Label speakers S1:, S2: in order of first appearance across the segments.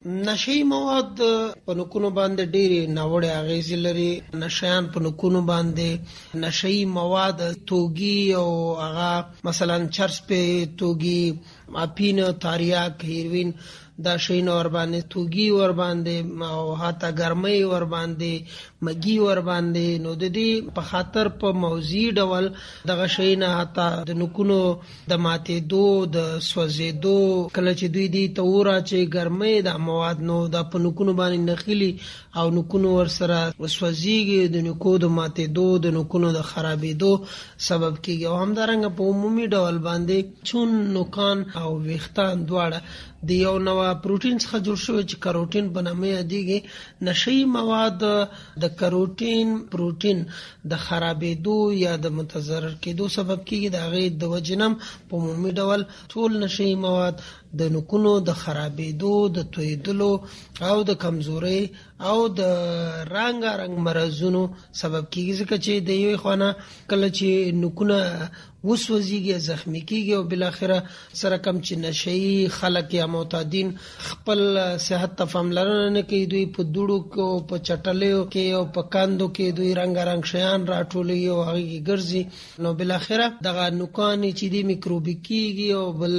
S1: نشئی مواد په نوکونو باندې ډېری ناوړه اغېزې لري. نشیان په نوکونو باندې نشئی مواد توګي او هغه مثلا چرس په توګي، اپین، تاریاک، هیروین دا شین ور باندې توګي ور باندې او حتی ګرمۍ ور باندې مګي ور باندې. نو د دې په خاطر په موضوعي ډول دغه شین حتی د نوکونو د ماتېدو، د سوځېدو، کله چې دوی دی تورا چې ګرمۍ د مواد نو د په نوکونو باندې نخلي او نوکونو ور سره وسوځيږي، د نوکو د ماتېدو، د نوکونو د خرابېدو سبب کیږي. او همدارنګه په عمومي ډول باندې چون نوکان او ویښتان دواړه د یو نوع پروتین څخه جوړ شوی چې کاروټین په نامه یادېږي. نشئی مواد د کاروټین پروتین د خرابېدو یا د متضرر کېدو سبب کیږي. د هغې د وجنم په عمومي ډول ټول نشئی مواد د نوکونو د خرابېدو، د تویدلو او د کمزورۍ او د رنګارنګ مرضونو سبب کیږي. ځکه چې د یوې خوا کله چې نوکونه وسوځيږي، زخمی کیږي او بالاخره سره کم چې نشئی خلک یا معتادین خپل صحت ته پاملرنه نه کوي، دوی په دوړو کې، په چټلیو کې او په کاندو کې دوی رنګارنګ شیان راټولوي او هغه کې ګرځي. نو بالاخره دغه نوکان چې دي میکروبي کیږي او بل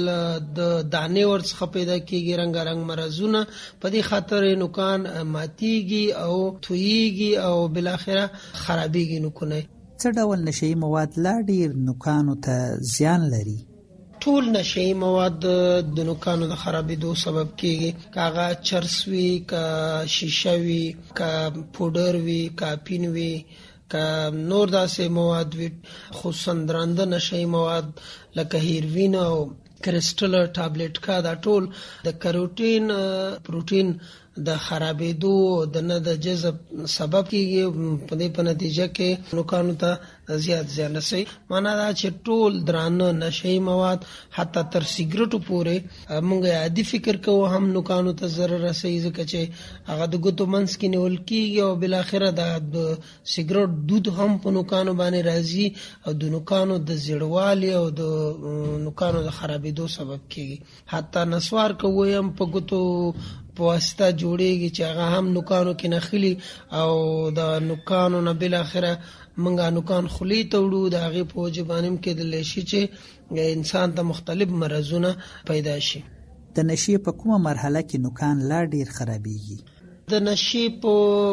S1: د دانې ورڅخه پیدا کیږي رنګارنګ مرضونه. په دې خاطر نوکان ماتیږي او تویږي او بالاخره خرابېږي نوکونه.
S2: څه ډول نشئی مواد لا ډیر نوکانو ته زیان لري؟
S1: ټول نشئی مواد د نوکانو د خرابېدو سبب کیږي. کاغه چرس وي، کا شیشه وي، کا پودر وي، کا پین وي، کا نور داسې مواد وي. خصوصا درانده نشئی مواد لکه هیروین او کرسټل ټابلیټ کا دا ټول د کاروټین پروتین د خرابېدو د نه د جذب سبب کیږي. په دې په نتیجه کې نوکانو ته زیات زیان رسي. معنا دا چې ټول درانه نشئی مواد حتی تر سیګریټو پورې موږ عادي فکر کوو هم نوکانو ته ضرر رسي، ځکه چې هغه د ګوتو منځ کې نیول کیږي او بالاخره د سیګریټ دود هم په نوکانو باندې راځي او د نوکانو د زیړوالي او د نوکانو د خرابېدو سبب کیږي. حتی نسوار کوي هم په ګوتو په واسطه جوړیږي چې هغه هم نوکانو کې نخلي او د نوکانو نه بالاخره منګه نوکان خلی ته وړو. د هغې په وجه باندې کېدلی شي چې انسان ته مختلف مرضونه پیدا شي.
S2: د نشې په کومه مرحله کې نوکان لا ډیر خرابېږي؟
S1: د نشې په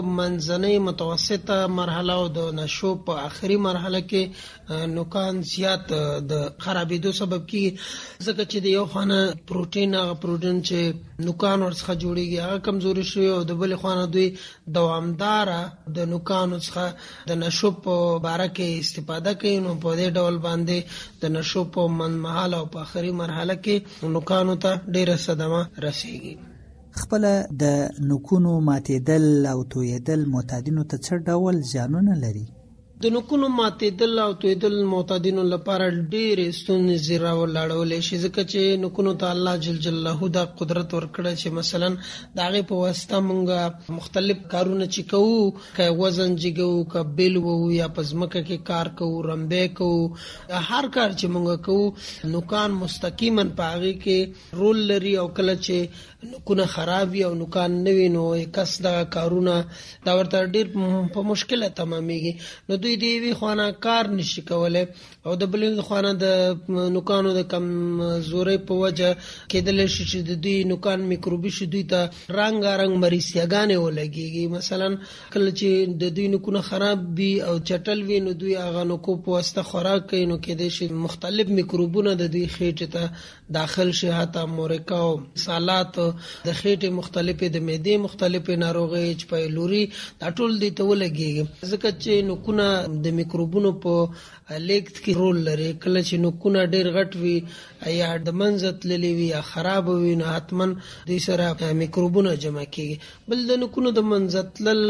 S1: منځنۍ متوسطه مرحله او د نشو په آخري مرحله کې نوکان زیات د خرابېدو سبب کیږي، ځکه چې د یو خانه پروتین، هغه پروتین چې نوکان ورڅخه جوړیږي هغه کمزوري شوی او د بلې خانه دوی دوامداره د نوکانو څخه د نشو په باره کې استفاده کوي. نو په دې ډول باندې د نشو په منځمهاله او په آخري مرحله کې نوکانو ته ډیره صدمه رسیږي.
S2: خپل د نوکونو ماتېدل او تویدل معتادینو ته څه ډول زیانونه لري؟
S1: د نوکونو ماتېدل او تویدل معتادینو لپاره ډېرې ستونزې راولاړولی شي، ځکه چې نوکونو ته الله جل جلاله دا قدرت ورکړی چې مثلا د هغې په واسطه موږ مختلف کارونه چې کوو، که وزن جګوو، که بیل وو یا په ځمکه کې کار کوو، رمبی کوو، هر کار چې موږ کوو نوکان مستقیما په هغې کې رول لري. او کله چې نوکونه خراب وي او نوکان نه وي نو کس دغه کارونه دا ورته ډېر په مشکله تمامیږي. نو دوی د یوې خوا کار نشي کولی او د بلې خوا د نوکانو د کمزورۍ په وجه کېدلی شي چې د دوی نوکان میکروبي شي، دوی ته رنګارنګ مریضیاګانې ولګېږي. مثلا کله چې د دوی نوکونه خراب وي او چټل وي نو دوی هغه نوکو په واسطه خوراک کوي، نو کېدای شي مختلف میکروبونه د دوی خېټې ته داخل شي، حتی مورکا او سالات د خېټې مختلفې، د معدې مختلفې ناروغۍ، چې پیلوري، دا ټول دې ته ولګېږي. ځکه چې نوکونه د میکروبونو په لیږد کې رول لري. کله چې نوکونه ډېر غټ وي یا د منځه تللي وي یا خراب وي نو حتما دوی سره میکروبونه جمع کېږي. بل د نوکونو د منځه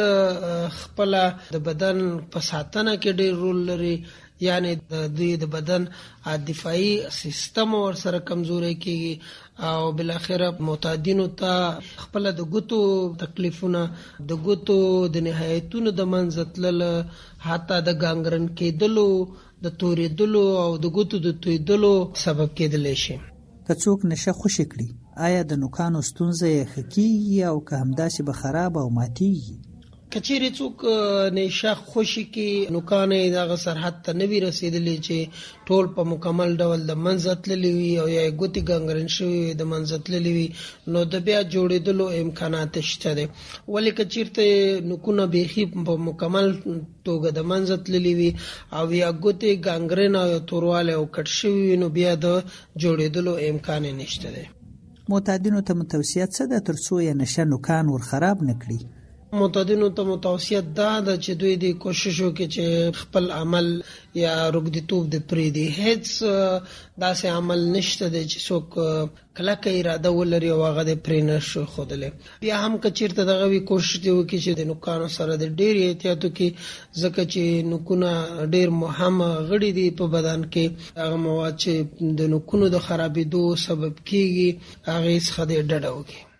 S1: تلل خپله د بدن په ساتنه کې ډېر رول لري، یعنی د دوی د بدن دفاعي سیستم ور سره کمزوري کېږي او بالاخره معتادینو ته خپل د ګوتو تکلیفونه، د ګوتو د نهایتونو د منځه تلل، حتی د ګانګرن کېدلو، د توریدلو او د ګوتو د تویدلو سبب کېدلی شي.
S2: که څوک نشه خوشې کړي آیا د نوکانو ستونزه یې ښه کېږي او که همداسې به خراب او ماتېږي؟
S1: کچېرې څوک نشه خوشي کې نوکانې دغه سرحد ته نه وي رسېدلې چې ټول په مکمل ډول د منځه تللي وي او یا یې ګوتې ګنګرین شوي وي د منځه تللي وي، نو د بیا جوړېدلو امکانات شته دی. ولې که چېرته نوکونه بیخي په مکمل توګه د منځه تللي وي او یا ګوتې ګنګرین او توروالی او کټ شوي وي، نو بیا د جوړېدلو امکان یې نشته دی.
S2: معتادینو ته متوصیت څه ده تر څو یې نشه نوکان ور خراب نه کړي؟
S1: معتادینو ته متوصیت دا ده چې دوی دې کوشش وکړي چې خپل عمل یا روږديتوب دې پرېږدي. هیڅ داسې عمل نشته دی چې څوک کلکه اراده ولري او هغه دې پرې نه شي ښودلی. بیا هم که چېرته دغه وي کوشش دې وکړي چې د نوکانو سره د ډېر احتیاط وکړي، ځکه چې نوکونه ډېر مهم غړي دي په بدن کې. هغه مواد چې د نوکونو د خرابېدو سبب کېږي هغې څخه دې ډډه وکړي.